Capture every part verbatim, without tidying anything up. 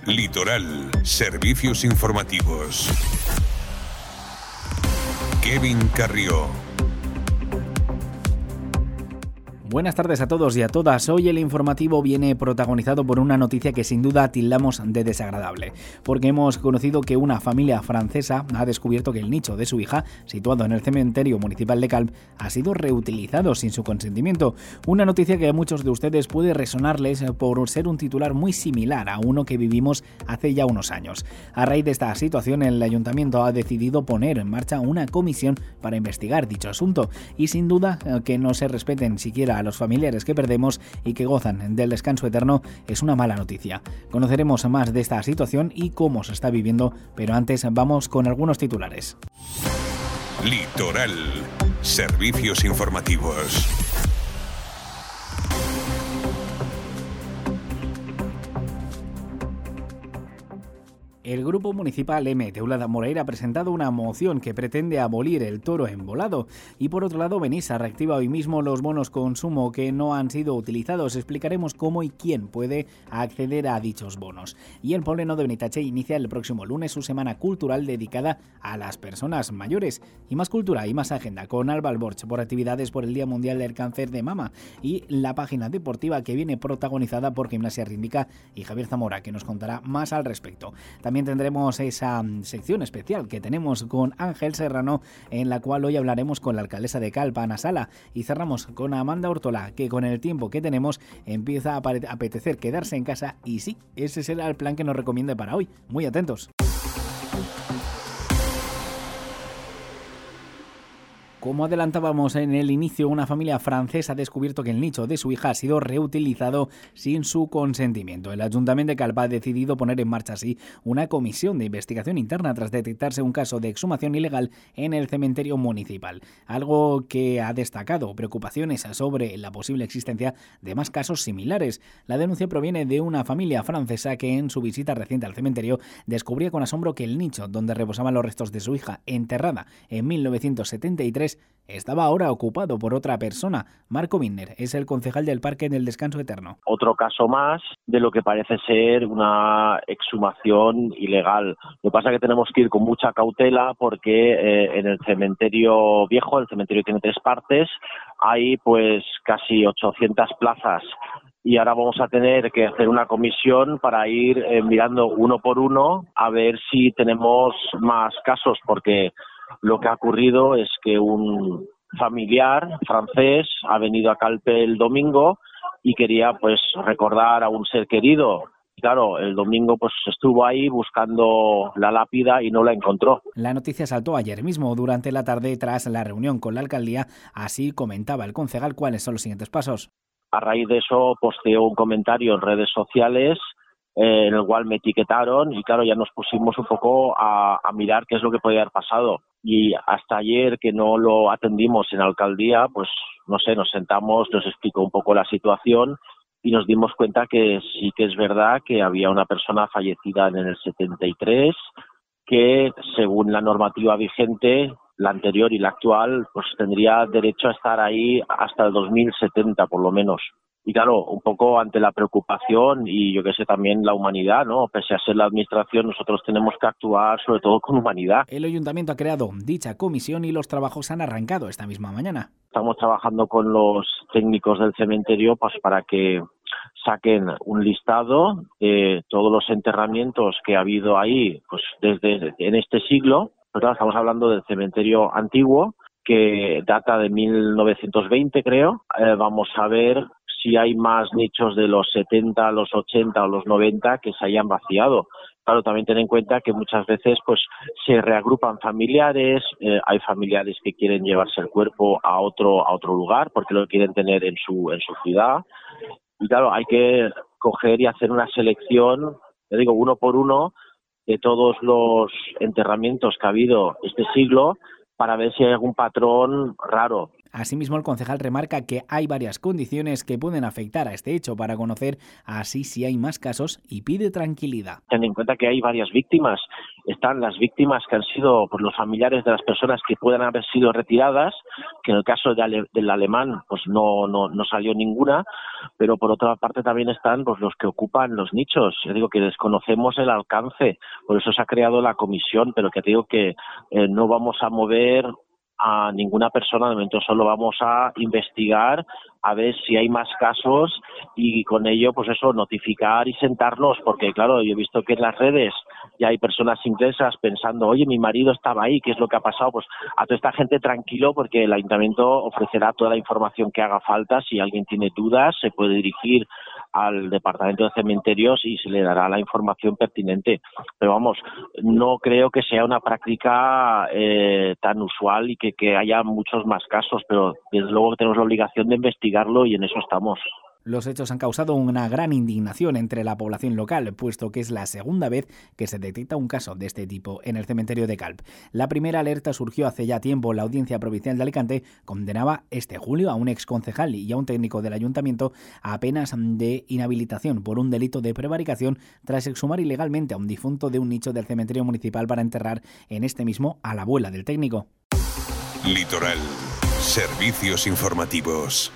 Litoral, servicios informativos. Kevin Carrió. Buenas tardes a todos y a todas. Hoy el informativo viene protagonizado por una noticia que sin duda tildamos de desagradable, porque hemos conocido que una familia francesa ha descubierto que el nicho de su hija, situado en el cementerio municipal de Calp, ha sido reutilizado sin su consentimiento. Una noticia que a muchos de ustedes puede resonarles por ser un titular muy similar a uno que vivimos hace ya unos años. A raíz de esta situación, el ayuntamiento ha decidido poner en marcha una comisión para investigar dicho asunto y sin duda que no se respeten siquiera a los familiares que perdemos y que gozan del descanso eterno es una mala noticia. Conoceremos más de esta situación y cómo se está viviendo, pero antes vamos con algunos titulares. Litoral, servicios informativos. El Grupo Municipal M. Teulada Moreira ha presentado una moción que pretende abolir el toro embolado. Y por otro lado, Benissa reactiva hoy mismo los bonos consumo que no han sido utilizados. Explicaremos cómo y quién puede acceder a dichos bonos. Y el Pobleno de Benitache inicia el próximo lunes su semana cultural dedicada a las personas mayores. Y más cultura y más agenda con Alba Alborch por actividades por el Día Mundial del Cáncer de Mama. Y la página deportiva que viene protagonizada por Gimnasia Rítmica y Javier Zamora, que nos contará más al respecto. También tendremos esa sección especial que tenemos con Ángel Serrano, en la cual hoy hablaremos con la alcaldesa de Calp, Ana Sala, y cerramos con Amanda Ortola, que con el tiempo que tenemos empieza a apetecer quedarse en casa, y sí, ese será el plan que nos recomiende para hoy. Muy atentos. Como adelantábamos en el inicio, una familia francesa ha descubierto que el nicho de su hija ha sido reutilizado sin su consentimiento. El Ayuntamiento de Calp ha decidido poner en marcha así una comisión de investigación interna tras detectarse un caso de exhumación ilegal en el cementerio municipal. Algo que ha destacado preocupaciones sobre la posible existencia de más casos similares. La denuncia proviene de una familia francesa que en su visita reciente al cementerio descubría con asombro que el nicho donde reposaban los restos de su hija, enterrada en mil novecientos setenta y tres, estaba ahora ocupado por otra persona. Marco Wiener es el concejal del Parque del Descanso Eterno. Otro caso más de lo que parece ser una exhumación ilegal. Lo que pasa es que tenemos que ir con mucha cautela porque eh, en el cementerio viejo, el cementerio tiene tres partes, hay pues casi ochocientas plazas. Y ahora vamos a tener que hacer una comisión para ir eh, mirando uno por uno a ver si tenemos más casos, porque lo que ha ocurrido es que un familiar francés ha venido a Calp el domingo y quería pues recordar a un ser querido. Claro, el domingo pues estuvo ahí buscando la lápida y no la encontró. La noticia saltó ayer mismo durante la tarde tras la reunión con la alcaldía. Así comentaba el concejal cuáles son los siguientes pasos. A raíz de eso posteó un comentario en redes sociales eh, en el cual me etiquetaron y claro, ya nos pusimos un poco a, a mirar qué es lo que podía haber pasado. Y hasta ayer que no lo atendimos en la alcaldía, pues no sé, nos sentamos, nos explicó un poco la situación y nos dimos cuenta que sí que es verdad que había una persona fallecida en el setenta y tres que según la normativa vigente, la anterior y la actual, pues tendría derecho a estar ahí hasta el dos mil setenta por lo menos. Y claro, un poco ante la preocupación y yo que sé también la humanidad, ¿no? Pese a ser la administración, nosotros tenemos que actuar sobre todo con humanidad. El ayuntamiento ha creado dicha comisión y los trabajos han arrancado esta misma mañana. Estamos trabajando con los técnicos del cementerio pues para que saquen un listado de todos los enterramientos que ha habido ahí pues desde en este siglo. Pero claro, estamos hablando del cementerio antiguo que data de mil novecientos veinte, creo. Eh, vamos a ver si hay más nichos de los setenta, los ochenta o los noventa que se hayan vaciado. Claro, también ten en cuenta que muchas veces pues se reagrupan familiares, eh, hay familiares que quieren llevarse el cuerpo a otro a otro lugar porque lo quieren tener en su en su ciudad. Y claro, hay que coger y hacer una selección, yo digo, uno por uno, de todos los enterramientos que ha habido este siglo para ver si hay algún patrón raro. Asimismo, el concejal remarca que hay varias condiciones que pueden afectar a este hecho para conocer así si hay más casos y pide tranquilidad. Ten en cuenta que hay varias víctimas. Están las víctimas que han sido por los familiares de las personas que puedan haber sido retiradas, que en el caso de ale, del alemán pues no, no, no salió ninguna, pero por otra parte también están pues, los que ocupan los nichos. Yo digo que desconocemos el alcance, por eso se ha creado la comisión, pero que te digo que eh, no vamos a mover a ninguna persona, de momento solo vamos a investigar a ver si hay más casos y con ello pues eso, notificar y sentarnos, porque claro, yo he visto que en las redes ya hay personas inglesas pensando, oye, mi marido estaba ahí, ¿qué es lo que ha pasado? Pues a toda esta gente tranquilo, porque el ayuntamiento ofrecerá toda la información que haga falta. Si alguien tiene dudas se puede dirigir al departamento de cementerios y se le dará la información pertinente, pero vamos, no creo que sea una práctica eh, tan usual y que, que haya muchos más casos, pero desde luego que tenemos la obligación de investigarlo y en eso estamos. Los hechos han causado una gran indignación entre la población local, puesto que es la segunda vez que se detecta un caso de este tipo en el cementerio de Calp. La primera alerta surgió hace ya tiempo. La Audiencia Provincial de Alicante condenaba este julio a un exconcejal y a un técnico del ayuntamiento a penas de inhabilitación por un delito de prevaricación tras exhumar ilegalmente a un difunto de un nicho del cementerio municipal para enterrar en este mismo a la abuela del técnico. Litoral. Servicios informativos.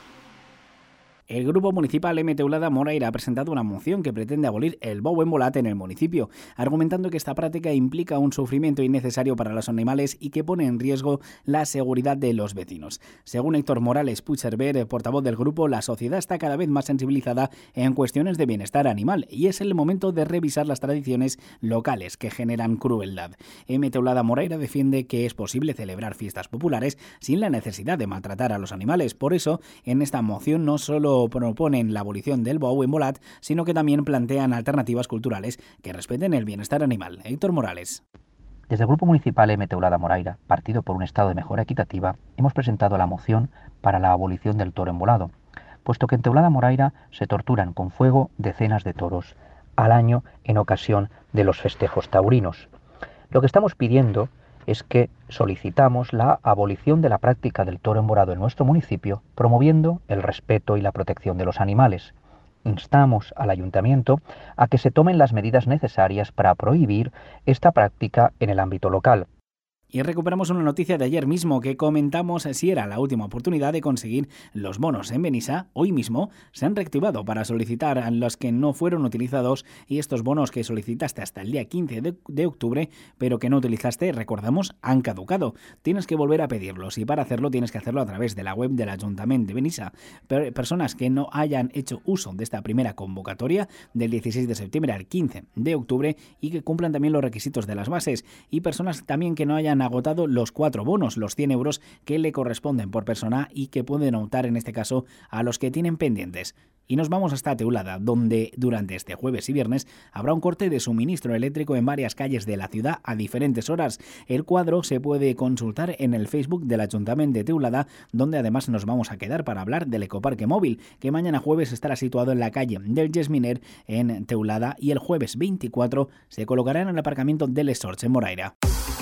El Grupo Municipal M. Teulada Moraira ha presentado una moción que pretende abolir el bou embolat en el municipio, argumentando que esta práctica implica un sufrimiento innecesario para los animales y que pone en riesgo la seguridad de los vecinos. Según Héctor Morales Puigcerver, portavoz del grupo, la sociedad está cada vez más sensibilizada en cuestiones de bienestar animal y es el momento de revisar las tradiciones locales que generan crueldad. M. Teulada Moraira defiende que es posible celebrar fiestas populares sin la necesidad de maltratar a los animales. Por eso, en esta moción no solo proponen la abolición del bou embolat, sino que también plantean alternativas culturales que respeten el bienestar animal. Héctor Morales. Desde el Grupo Municipal M. Teulada Moraira, Partido por un Estado de Mejora Equitativa, hemos presentado la moción para la abolición del toro embolado, puesto que en Teulada Moraira se torturan con fuego decenas de toros al año en ocasión de los festejos taurinos. Lo que estamos pidiendo es que solicitamos la abolición de la práctica del toro embolado en nuestro municipio, promoviendo el respeto y la protección de los animales. Instamos al ayuntamiento a que se tomen las medidas necesarias para prohibir esta práctica en el ámbito local. Y recuperamos una noticia de ayer mismo que comentamos si era la última oportunidad de conseguir los bonos en Benissa. Hoy mismo se han reactivado para solicitar a los que no fueron utilizados y estos bonos que solicitaste hasta el día quince de octubre, pero que no utilizaste, recordamos, han caducado. Tienes que volver a pedirlos y para hacerlo tienes que hacerlo a través de la web del Ayuntamiento de Benissa. Personas que no hayan hecho uso de esta primera convocatoria del dieciséis de septiembre al quince de octubre y que cumplan también los requisitos de las bases, y personas también que no hayan agotado los cuatro bonos, los cien euros que le corresponden por persona y que pueden optar en este caso a los que tienen pendientes. Y nos vamos hasta Teulada, donde durante este jueves y viernes habrá un corte de suministro eléctrico en varias calles de la ciudad a diferentes horas. El cuadro se puede consultar en el Facebook del Ayuntamiento de Teulada, donde además nos vamos a quedar para hablar del ecoparque móvil, que mañana jueves estará situado en la calle del Yesminer en Teulada y el jueves veinticuatro se colocará en el aparcamiento del Esorch en Moraira.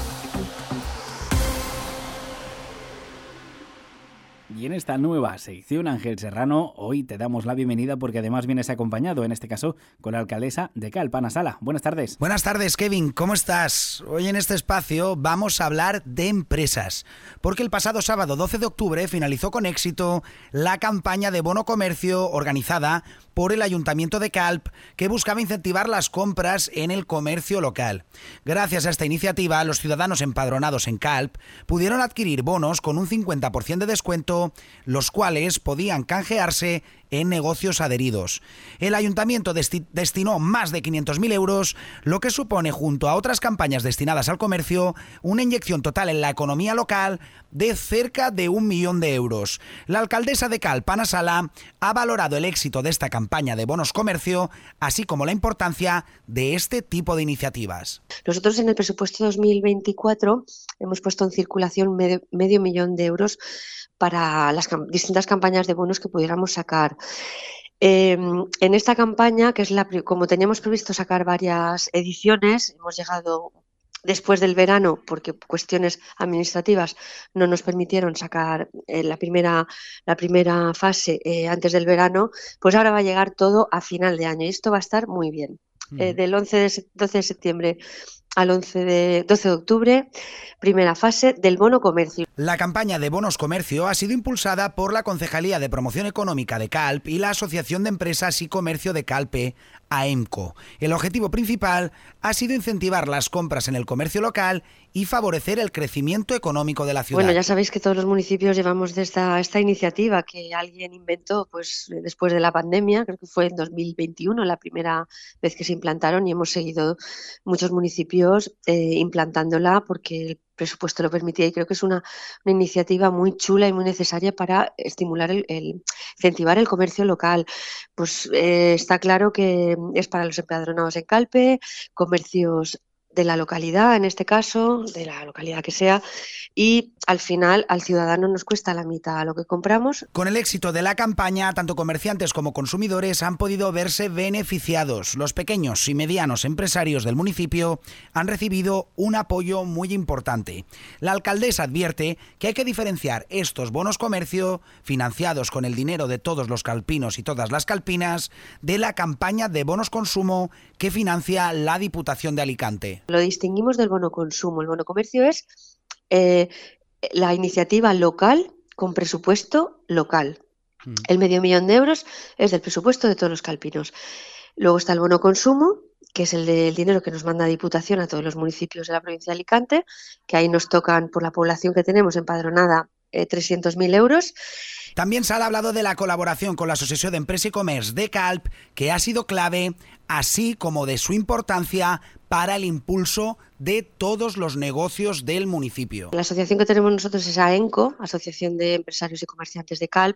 Y en esta nueva sección, Ángel Serrano, hoy te damos la bienvenida porque además vienes acompañado, en este caso, con la alcaldesa de Calp, Ana Sala. Buenas tardes. Buenas tardes, Kevin. ¿Cómo estás? Hoy en este espacio vamos a hablar de empresas, porque el pasado sábado doce de octubre finalizó con éxito la campaña de bono comercio organizada por el Ayuntamiento de Calp, que buscaba incentivar las compras en el comercio local. Gracias a esta iniciativa, los ciudadanos empadronados en Calp pudieron adquirir bonos con un cincuenta por ciento de descuento, los cuales podían canjearse en negocios adheridos. El ayuntamiento desti- destinó más de quinientos mil euros, lo que supone, junto a otras campañas destinadas al comercio, una inyección total en la economía local de cerca de un millón de euros. La alcaldesa de Calp, Ana Sala, ha valorado el éxito de esta campaña de bonos comercio, así como la importancia de este tipo de iniciativas. Nosotros en el presupuesto dos mil veinticuatro hemos puesto en circulación medio, medio millón de euros para las cam- distintas campañas de bonos que pudiéramos sacar. Eh, en esta campaña, que es la como teníamos previsto sacar varias ediciones, hemos llegado después del verano, porque cuestiones administrativas no nos permitieron sacar eh, la, primera, la primera fase eh, antes del verano, pues ahora va a llegar todo a final de año y esto va a estar muy bien. Mm. Eh, del once de, doce de septiembre al once de, doce de octubre, primera fase del bono comercio. La campaña de bonos comercio ha sido impulsada por la Concejalía de Promoción Económica de Calp y la Asociación de Empresas y Comercio de Calpe, AEMCO. El objetivo principal ha sido incentivar las compras en el comercio local y favorecer el crecimiento económico de la ciudad. Bueno, ya sabéis que todos los municipios llevamos de esta, esta iniciativa que alguien inventó pues, después de la pandemia, creo que fue en dos mil veintiuno la primera vez que se implantaron y hemos seguido muchos municipios eh, implantándola porque el presupuesto lo permitía y creo que es una, una iniciativa muy chula y muy necesaria para estimular, el, el incentivar el comercio local. Pues eh, está claro que es para los empadronados en Calpe, comercios de la localidad, en este caso, de la localidad que sea, y al final al ciudadano nos cuesta la mitad lo que compramos. Con el éxito de la campaña, tanto comerciantes como consumidores han podido verse beneficiados. Los pequeños y medianos empresarios del municipio han recibido un apoyo muy importante. La alcaldesa advierte que hay que diferenciar estos bonos comercio, financiados con el dinero de todos los calpinos y todas las calpinas, de la campaña de bonos consumo que financia la Diputación de Alicante. Lo distinguimos del bono consumo. El bono comercio es eh, la iniciativa local con presupuesto local. Mm. El medio millón de euros es del presupuesto de todos los calpinos. Luego está el bono consumo, que es el del dinero que nos manda Diputación a todos los municipios de la provincia de Alicante, que ahí nos tocan, por la población que tenemos empadronada, eh, trescientos mil euros. También se ha hablado de la colaboración con la Asociación de Empresa y Comercio de Calp, que ha sido clave, así como de su importancia para el impulso de todos los negocios del municipio. La asociación que tenemos nosotros es AENCO, Asociación de Empresarios y Comerciantes de Calp,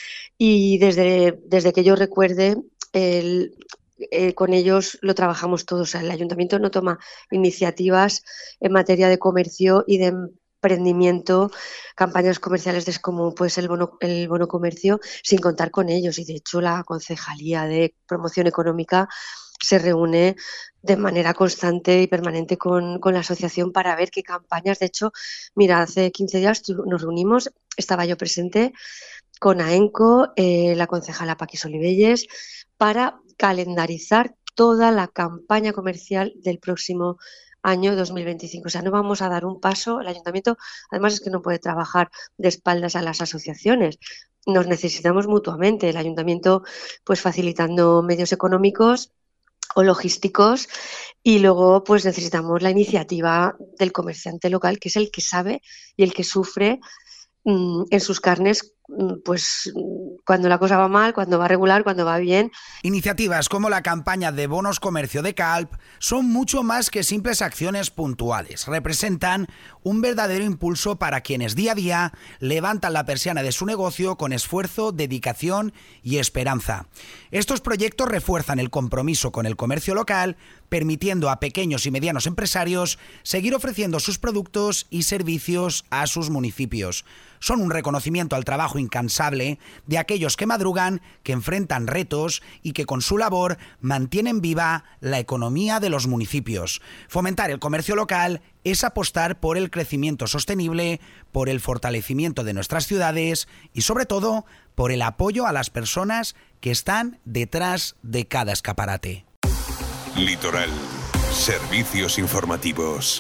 y desde, desde que yo recuerde, el, eh, con ellos lo trabajamos todos. O sea, el ayuntamiento no toma iniciativas en materia de comercio y de emprendimiento, campañas comerciales de, como pues el bono, el bono comercio, sin contar con ellos. Y de hecho la Concejalía de Promoción Económica se reúne de manera constante y permanente con, con la asociación para ver qué campañas. De hecho, mira, hace quince días nos reunimos, estaba yo presente con AENCO, eh, la concejala Paquis Olivelles, para calendarizar toda la campaña comercial del próximo año dos mil veinticinco. O sea, no vamos a dar un paso. El ayuntamiento, además, es que no puede trabajar de espaldas a las asociaciones. Nos necesitamos mutuamente. El ayuntamiento, pues facilitando medios económicos o logísticos, y luego pues necesitamos la iniciativa del comerciante local, que es el que sabe y el que sufre mmm, en sus carnes pues cuando la cosa va mal, cuando va regular, cuando va bien. Iniciativas como la campaña de bonos comercio de Calp son mucho más que simples acciones puntuales. Representan un verdadero impulso para quienes día a día levantan la persiana de su negocio con esfuerzo, dedicación y esperanza. Estos proyectos refuerzan el compromiso con el comercio local, permitiendo a pequeños y medianos empresarios seguir ofreciendo sus productos y servicios a sus municipios. Son un reconocimiento al trabajo incansable de aquellos que madrugan, que enfrentan retos y que con su labor mantienen viva la economía de los municipios. Fomentar el comercio local es apostar por el crecimiento sostenible, por el fortalecimiento de nuestras ciudades y, sobre todo, por el apoyo a las personas que están detrás de cada escaparate. Litoral. Servicios informativos.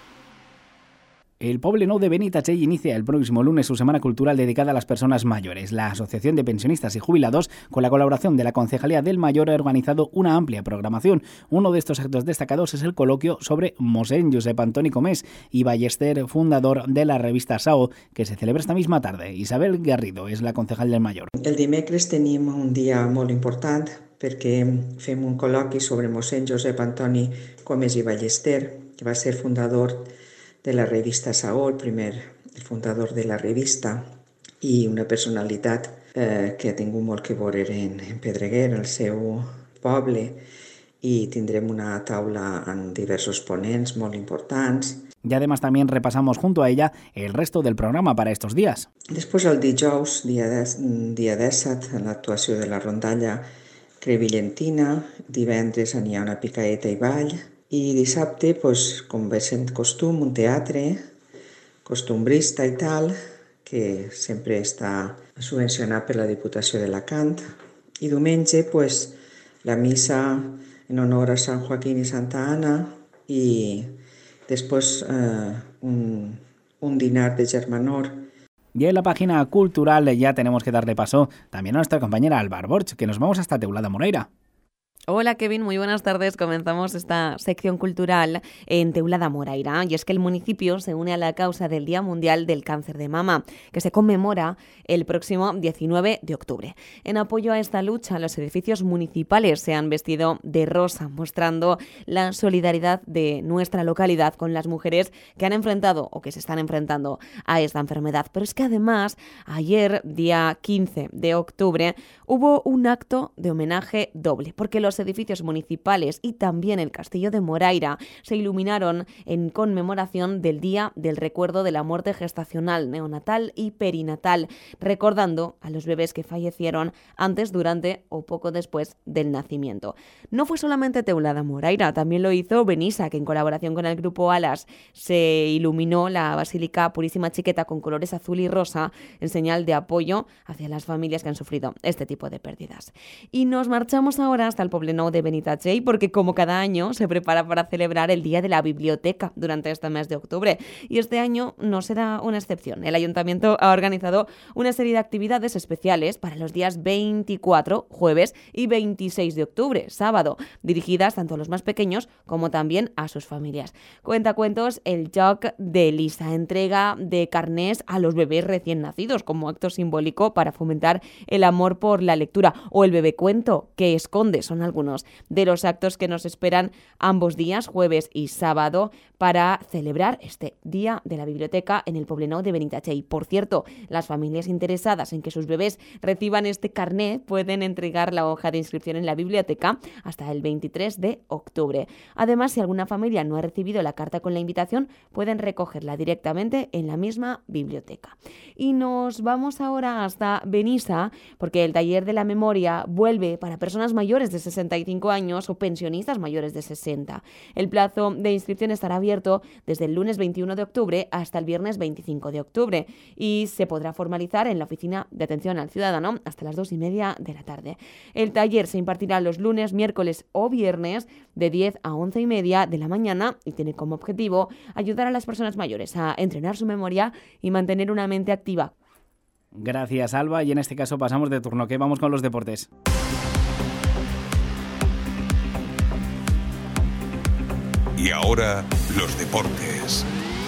El Poblenou de Benitatxell inicia el próximo lunes su semana cultural dedicada a las personas mayores. La Asociación de Pensionistas y Jubilados, con la colaboración de la Concejalía del Mayor, ha organizado una amplia programación. Uno de estos actos destacados es el coloquio sobre Mossèn Josep Antoni Comés y Ballester, fundador de la revista S A O, que se celebra esta misma tarde. Isabel Garrido és la concejal del Mayor. El dimecres tenim un dia molt important perquè fem un col·loqui sobre Mossèn Josep Antoni Comés i Ballester, que va ser fundador de la revista S A O, el primer el fundador de la revista, i una personalitat eh, que ha tingut molt que veure en, en Pedreguer, el seu poble, i tindrem una taula amb diversos ponents molt importants. Y además también repasamos junto a ella el resto del programa para estos días. Després el dijous, dia, de, dia disset, l'actuació de la rondalla crevillentina. Divendres n'hi ha una picaeta i ball. I dissabte, pues, com ve sent costum, un teatre costumbrista i tal, que sempre està subvencionat per la Diputació d'Alacant. I diumenge, pues, la missa en honor a Sant Joaquín i Santa Ana i després eh, un, un dinar de germanor. Y en la página cultural ya tenemos que darle paso también a nuestra compañera Alba Borch, que nos vamos hasta Teulada Moreira. Hola Kevin, muy buenas tardes. Comenzamos esta sección cultural en Teulada Moreira y es que el municipio se une a la causa del Día Mundial del Cáncer de Mama, que se conmemora el próximo diecinueve de octubre. En apoyo a esta lucha, los edificios municipales se han vestido de rosa, mostrando la solidaridad de nuestra localidad con las mujeres que han enfrentado o que se están enfrentando a esta enfermedad. Pero es que además, ayer, día quince de octubre, hubo un acto de homenaje doble, porque los edificios municipales y también el Castillo de Moraira se iluminaron en conmemoración del Día del Recuerdo de la Muerte Gestacional, Neonatal y Perinatal, recordando a los bebés que fallecieron antes, durante o poco después del nacimiento. No fue solamente Teulada Moraira, también lo hizo Benissa, que en colaboración con el grupo Alas se iluminó la Basílica Purísima Chiqueta con colores azul y rosa en señal de apoyo hacia las familias que han sufrido este tipo de pérdidas. Y nos marchamos ahora hasta el Poblenou de Benitatxell, porque como cada año se prepara para celebrar el Día de la Biblioteca durante este mes de octubre, y este año no será una excepción. El Ayuntamiento ha organizado una serie de actividades especiales para los días veinticuatro, jueves, y veintiséis de octubre, sábado, dirigidas tanto a los más pequeños como también a sus familias. Cuentacuentos el Joc de Lisa, entrega de carnés a los bebés recién nacidos como acto simbólico para fomentar el amor por la lectura, o el bebecuento que esconde, son algunos de los actos que nos esperan ambos días, jueves y sábado, para celebrar este Día de la Biblioteca en el Poblenou de Benitatxell. Por cierto, las familias interesadas en que sus bebés reciban este carné pueden entregar la hoja de inscripción en la biblioteca hasta el veintitrés de octubre. Además, si alguna familia no ha recibido la carta con la invitación, pueden recogerla directamente en la misma biblioteca. Y nos vamos ahora hasta Benissa, porque el taller de la memoria vuelve para personas mayores de sesenta y cinco años o pensionistas mayores de sesenta. El plazo de inscripción estará abierto desde el lunes veintiuno de octubre hasta el viernes veinticinco de octubre y se podrá formalizar en la Oficina de Atención al Ciudadano hasta las dos y media de la tarde. El taller se impartirá los lunes, miércoles o viernes de diez a once y media de la mañana y tiene como objetivo ayudar a las personas mayores a entrenar su memoria y mantener una mente activa. Gracias, Alba, y en este caso pasamos de turno, que vamos con los deportes. Y ahora, los deportes.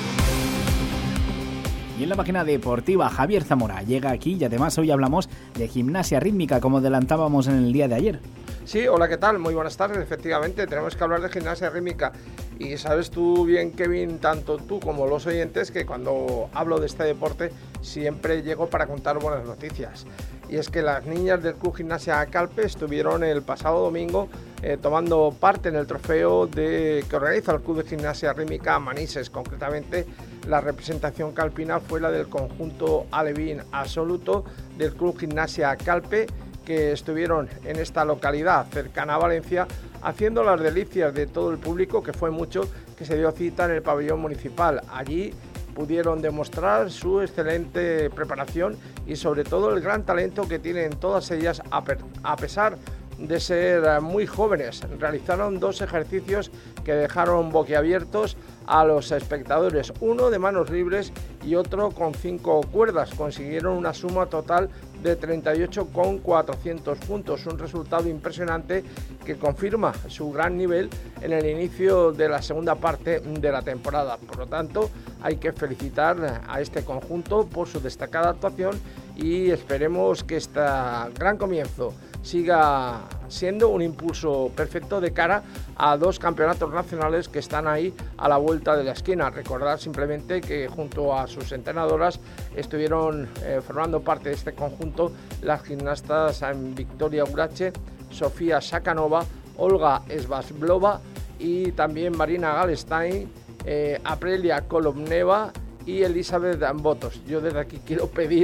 Y en la página deportiva, Javier Zamora llega aquí y además hoy hablamos de gimnasia rítmica, como adelantábamos en el día de ayer. Sí, hola, ¿qué tal? Muy buenas tardes. Efectivamente, tenemos que hablar de gimnasia rítmica. Y sabes tú bien, Kevin, tanto tú como los oyentes, que cuando hablo de este deporte siempre llego para contar buenas noticias. Y es que las niñas del Club Gimnasia Calpe estuvieron el pasado domingo eh, tomando parte en el trofeo de, que organiza el Club de Gimnasia Rítmica Manises. Concretamente, la representación calpina fue la del conjunto alevín absoluto del Club Gimnasia Calpe, que estuvieron en esta localidad cercana a Valencia haciendo las delicias de todo el público, que fue mucho, que se dio cita en el pabellón municipal. Allí pudieron demostrar su excelente preparación y sobre todo el gran talento que tienen todas ellas, a pesar de ser muy jóvenes. Realizaron dos ejercicios que dejaron boquiabiertos a los espectadores, uno de manos libres y otro con cinco cuerdas. Consiguieron una suma total de treinta y ocho coma cuatrocientos puntos, un resultado impresionante que confirma su gran nivel en el inicio de la segunda parte de la temporada. Por lo tanto, hay que felicitar a este conjunto por su destacada actuación y esperemos que este gran comienzo siga siendo un impulso perfecto de cara a dos campeonatos nacionales que están ahí a la vuelta de la esquina. Recordar simplemente que junto a sus entrenadoras estuvieron eh, formando parte de este conjunto las gimnastas Victoria Urache, Sofía Sakanova, Olga Svasblova y también Marina Galstein, eh, Aprilia Kolobneva y Elizabeth Botos. Yo desde aquí quiero pedir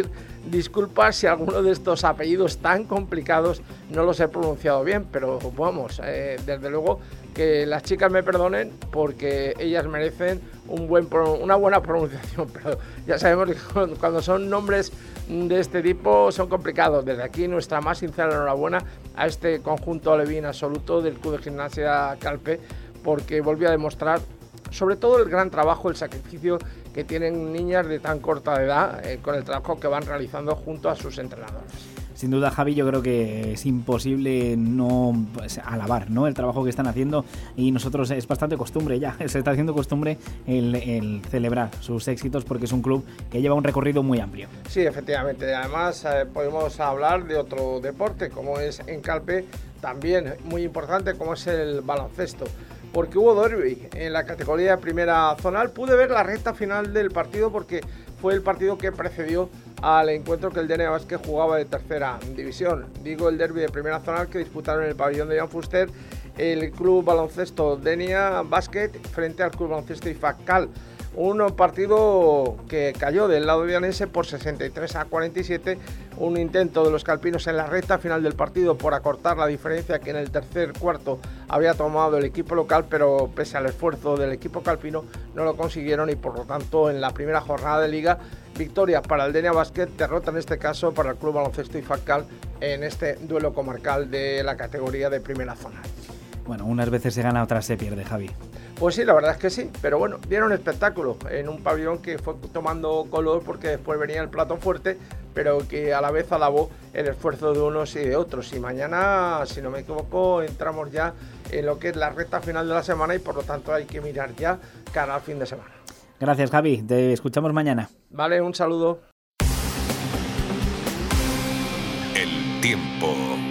disculpa si alguno de estos apellidos tan complicados no los he pronunciado bien, pero vamos, eh, desde luego que las chicas me perdonen porque ellas merecen un buen, una buena pronunciación, pero ya sabemos que cuando son nombres de este tipo son complicados. Desde aquí nuestra más sincera enhorabuena a este conjunto alevín absoluto del Club de Gimnasia Calpe, porque volvió a demostrar sobre todo el gran trabajo, el sacrificio que tienen niñas de tan corta edad eh, con el trabajo que van realizando junto a sus entrenadores. Sin duda, Javi, yo creo que es imposible no pues, alabar, ¿no?, el trabajo que están haciendo, y nosotros es bastante costumbre ya, se está haciendo costumbre el, el celebrar sus éxitos porque es un club que lleva un recorrido muy amplio. Sí, efectivamente. Además, eh, podemos hablar de otro deporte como es en Calpe, también muy importante, como es el baloncesto, porque hubo derbi en la categoría primera zonal. Pude ver la recta final del partido porque fue el partido que precedió al encuentro que el Denia Basket jugaba de tercera división. Digo el derbi de primera zonal que disputaron en el pabellón de Jan Fuster el club baloncesto Denia Basket frente al club baloncesto I F A C Cal. Un partido que cayó del lado vianense por sesenta y tres a cuarenta y siete, un intento de los calpinos en la recta final del partido por acortar la diferencia que en el tercer cuarto había tomado el equipo local, pero pese al esfuerzo del equipo calpino no lo consiguieron y por lo tanto en la primera jornada de liga, victoria para el Denia Basket, derrota en este caso para el club baloncesto I F A C Cal en este duelo comarcal de la categoría de primera zona. Bueno, unas veces se gana, otras se pierde, Javi. Pues sí, la verdad es que sí, pero bueno, dieron espectáculo en un pabellón que fue tomando color porque después venía el plato fuerte, pero que a la vez alabó el esfuerzo de unos y de otros. Y mañana, si no me equivoco, entramos ya en lo que es la recta final de la semana y por lo tanto hay que mirar ya cara al fin de semana. Gracias, Javi, te escuchamos mañana. Vale, un saludo. El tiempo.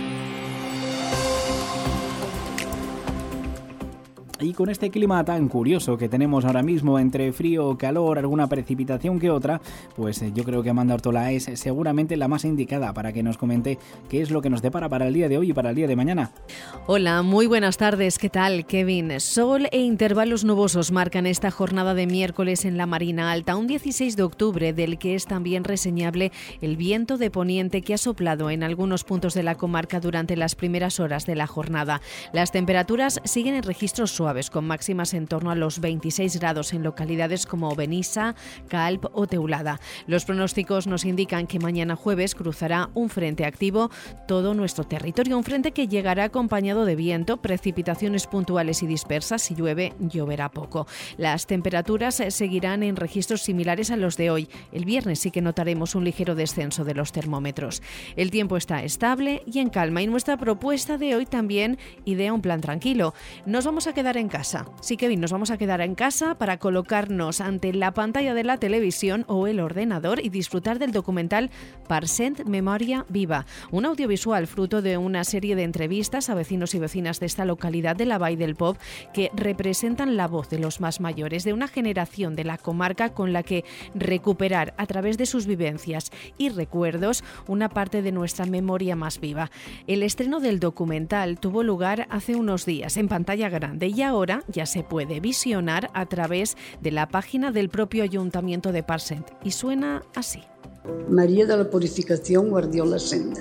Y con este clima tan curioso que tenemos ahora mismo, entre frío, calor, alguna precipitación que otra, pues yo creo que Amanda Ortola es seguramente la más indicada para que nos comente qué es lo que nos depara para el día de hoy y para el día de mañana. Hola, muy buenas tardes. ¿Qué tal, Kevin? Sol e intervalos nubosos marcan esta jornada de miércoles en la Marina Alta, un dieciséis de octubre, del que es también reseñable el viento de poniente que ha soplado en algunos puntos de la comarca durante las primeras horas de la jornada. Las temperaturas siguen en registros suaves, con máximas en torno a los veintiséis grados en localidades como Benissa, Calp o Teulada. Los pronósticos nos indican que mañana jueves cruzará un frente activo todo nuestro territorio, un frente que llegará acompañado de viento, precipitaciones puntuales y dispersas. Si llueve, lloverá poco. Las temperaturas seguirán en registros similares a los de hoy. El viernes sí que notaremos un ligero descenso de los termómetros. El tiempo está estable y en calma, y nuestra propuesta de hoy también idea un plan tranquilo. Nos vamos a quedar en casa. Sí, Kevin, nos vamos a quedar en casa para colocarnos ante la pantalla de la televisión o el ordenador y disfrutar del documental Parcent Memòria Viva, un audiovisual fruto de una serie de entrevistas a vecinos y vecinas de esta localidad de la Vall del Pop que representan la voz de los más mayores, de una generación de la comarca con la que recuperar a través de sus vivencias y recuerdos una parte de nuestra memoria más viva. El estreno del documental tuvo lugar hace unos días en pantalla grande y ahora ya se puede visionar a través de la página del propio Ayuntamiento de Parcent y suena así. Maria de la Purificació Guardiola Senda.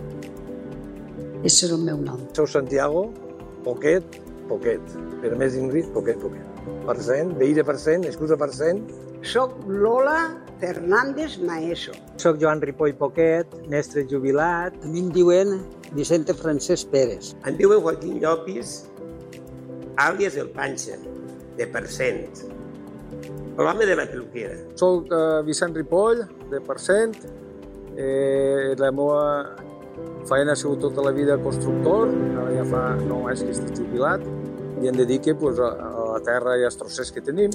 Ese era el meu nom. Soc Santiago, Poquet, Poquet. Per més Ingrid, Poquet, Poquet. Parcent, veí de Parcent, nascut a Parcent. Soc Lola Fernández Maeso. Soc Joan Ripoll Poquet, mestre jubilat. A mi em diuen Vicente Francesc Pérez. Em diuen Joaquín Llopis, àlies el Panxa, de Parcent, l'home de la peluquera. Soc uh, Vicent Ripoll, de Parcent. Eh, la meva feina ha sigut tota la vida constructor, ara ja fa nou anys que estic jubilat, i em dedique pues, a, a la terra i als trossers que tenim.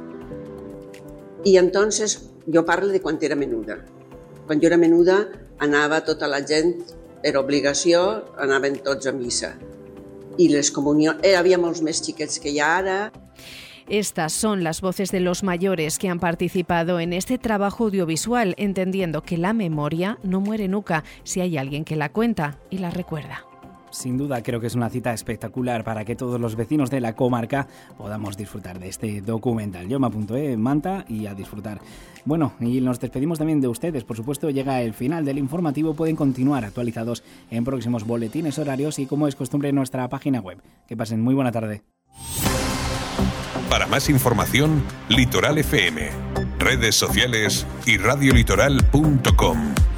I entonces jo parlo de quan era menuda. Quan jo era menuda anava tota la gent, per obligació, anaven tots a missa. Y les comunión, eh, había molts més xiquets que ya ara. Estas son las voces de los mayores que han participado en este trabajo audiovisual, entendiendo que la memoria no muere nunca si hay alguien que la cuenta y la recuerda. Sin duda creo que es una cita espectacular para que todos los vecinos de la comarca podamos disfrutar de este documental. Yo me apunto, ¿eh? Manta y a disfrutar. Bueno, y nos despedimos también de ustedes. Por supuesto, llega el final del informativo. Pueden continuar actualizados en próximos boletines horarios y, como es costumbre, en nuestra página web. Que pasen muy buena tarde. Para más información, Litoral F M, redes sociales y radiolitoral punto com.